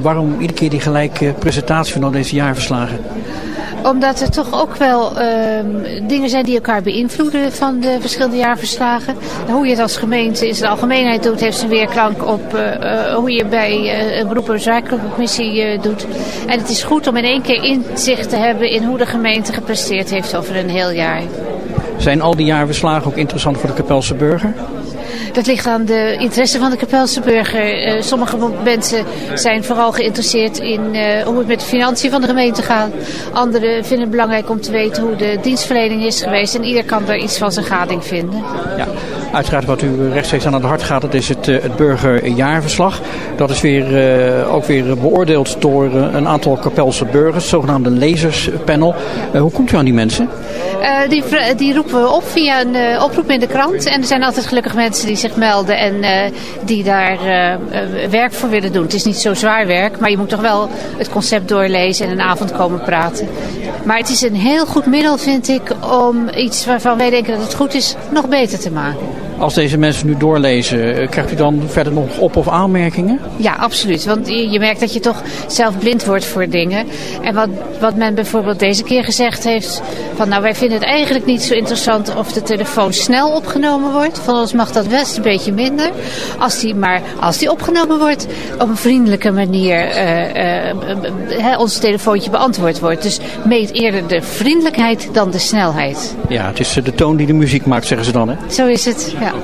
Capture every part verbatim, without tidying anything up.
waarom iedere keer die gelijke presentatie van al deze jaarverslagen? Omdat er toch ook wel uh, dingen zijn die elkaar beïnvloeden van de verschillende jaarverslagen. Hoe je het als gemeente in zijn algemeenheid doet, heeft zijn weerklank op uh, uh, hoe je bij uh, een beroep- en zakencommissie uh, doet. En het is goed om in één keer inzicht te hebben in hoe de gemeente gepresteerd heeft over een heel jaar. Zijn al die jaarverslagen ook interessant voor de Kapelse burger? Dat ligt aan de interesse van de Kapelse burger. Uh, sommige mensen zijn vooral geïnteresseerd in uh, hoe het met de financiën van de gemeente gaat. Anderen vinden het belangrijk om te weten hoe de dienstverlening is geweest. En ieder kan er iets van zijn gading vinden. Ja, uiteraard wat u rechtstreeks aan het hart gaat, dat is het, uh, het burgerjaarverslag. Dat is weer, uh, ook weer beoordeeld door uh, een aantal Kapelse burgers, het zogenaamde lezerspanel. Uh, hoe komt u aan die mensen? Uh, die, die roepen we op via een uh, oproep in de krant. En er zijn altijd gelukkig mensen die zich melden en uh, die daar uh, uh, werk voor willen doen. Het is niet zo zwaar werk, maar je moet toch wel het concept doorlezen en een avond komen praten. Maar het is een heel goed middel, vind ik, om iets waarvan wij denken dat het goed is, nog beter te maken. Als deze mensen nu doorlezen, krijgt u dan verder nog op- of aanmerkingen? Ja, absoluut. Want je, je merkt dat je toch zelf blind wordt voor dingen. En wat, wat men bijvoorbeeld deze keer gezegd heeft, van nou wij vinden het eigenlijk niet zo interessant of de telefoon snel opgenomen wordt. Van ons mag dat best een beetje minder. Als die, maar als die opgenomen wordt, op een vriendelijke manier uh, uh, uh, ons telefoontje beantwoord wordt. Dus meet eerder de vriendelijkheid dan de snelheid. Ja, het is de toon die de muziek maakt, zeggen ze dan, hè? Zo is het, ja.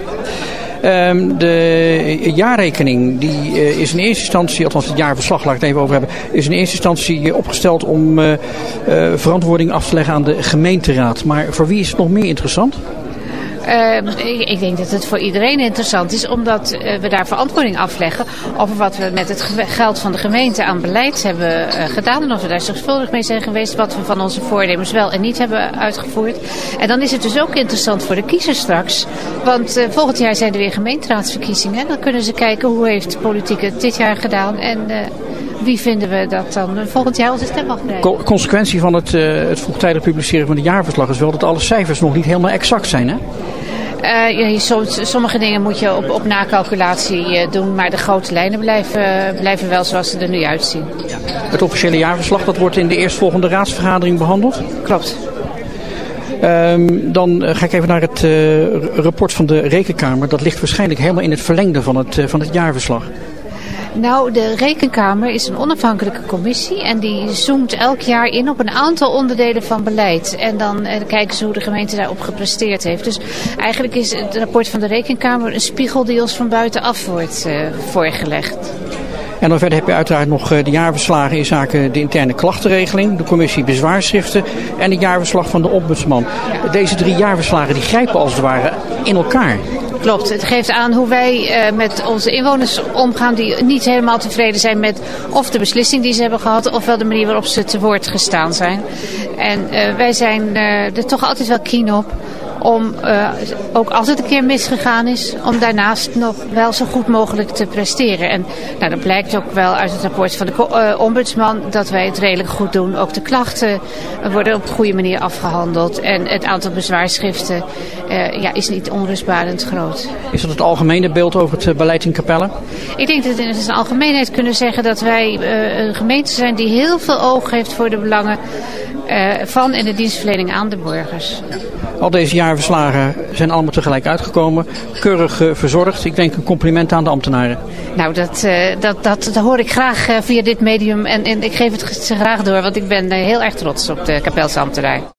Um, de jaarrekening die uh, is in eerste instantie, althans het jaarverslag, laat ik het even over hebben, is in eerste instantie uh, opgesteld om uh, uh, verantwoording af te leggen aan de gemeenteraad. Maar voor wie is het nog meer interessant? Uh, ik, ik denk dat het voor iedereen interessant is, omdat uh, we daar verantwoording afleggen over wat we met het geld van de gemeente aan beleid hebben uh, gedaan. En of we daar zorgvuldig mee zijn geweest, wat we van onze voornemens wel en niet hebben uitgevoerd. En dan is het dus ook interessant voor de kiezers straks. Want uh, volgend jaar zijn er weer gemeenteraadsverkiezingen. Dan kunnen ze kijken hoe heeft de politiek het dit jaar gedaan en uh, wie vinden we dat dan volgend jaar onze stem mag krijgen. Consequentie van het, uh, het vroegtijdig publiceren van het jaarverslag is wel dat alle cijfers nog niet helemaal exact zijn, hè? Uh, ja, soms, sommige dingen moet je op, op nakalculatie uh, doen, maar de grote lijnen blijven, uh, blijven wel zoals ze er nu uitzien. Ja. Het officiële jaarverslag, dat wordt in de eerstvolgende raadsvergadering behandeld? Klopt. Um, dan uh, ga ik even naar het uh, rapport van de Rekenkamer. Dat ligt waarschijnlijk helemaal in het verlengde van het, uh, van het jaarverslag. Nou, de Rekenkamer is een onafhankelijke commissie en die zoomt elk jaar in op een aantal onderdelen van beleid. En dan eh, kijken ze hoe de gemeente daarop gepresteerd heeft. Dus eigenlijk is het rapport van de Rekenkamer een spiegel die ons van buitenaf wordt uh, voorgelegd. En dan verder heb je uiteraard nog uh, de jaarverslagen in zaken de interne klachtenregeling, de commissie bezwaarschriften en het jaarverslag van de ombudsman. Ja. Deze drie jaarverslagen die grijpen als het ware in elkaar. Klopt, het geeft aan hoe wij uh, met onze inwoners omgaan die niet helemaal tevreden zijn met of de beslissing die ze hebben gehad of wel de manier waarop ze te woord gestaan zijn. En uh, wij zijn uh, er toch altijd wel keen op om, uh, ook als het een keer misgegaan is, om daarnaast nog wel zo goed mogelijk te presteren. En nou, dat blijkt ook wel uit het rapport van de uh, ombudsman dat wij het redelijk goed doen. Ook de klachten worden op een goede manier afgehandeld. En het aantal bezwaarschriften uh, ja, is niet onrustbarend groot. Is dat het algemene beeld over het beleid in Capelle? Ik denk dat we in zijn algemeenheid kunnen zeggen dat wij uh, een gemeente zijn die heel veel oog heeft voor de belangen uh, van en de dienstverlening aan de burgers. Ja. Al deze jaarverslagen zijn allemaal tegelijk uitgekomen. Keurig uh, verzorgd. Ik denk een compliment aan de ambtenaren. Nou, dat, uh, dat, dat, dat hoor ik graag uh, via dit medium. En, en ik geef het graag door, want ik ben uh, heel erg trots op de Kapelse ambtenaar.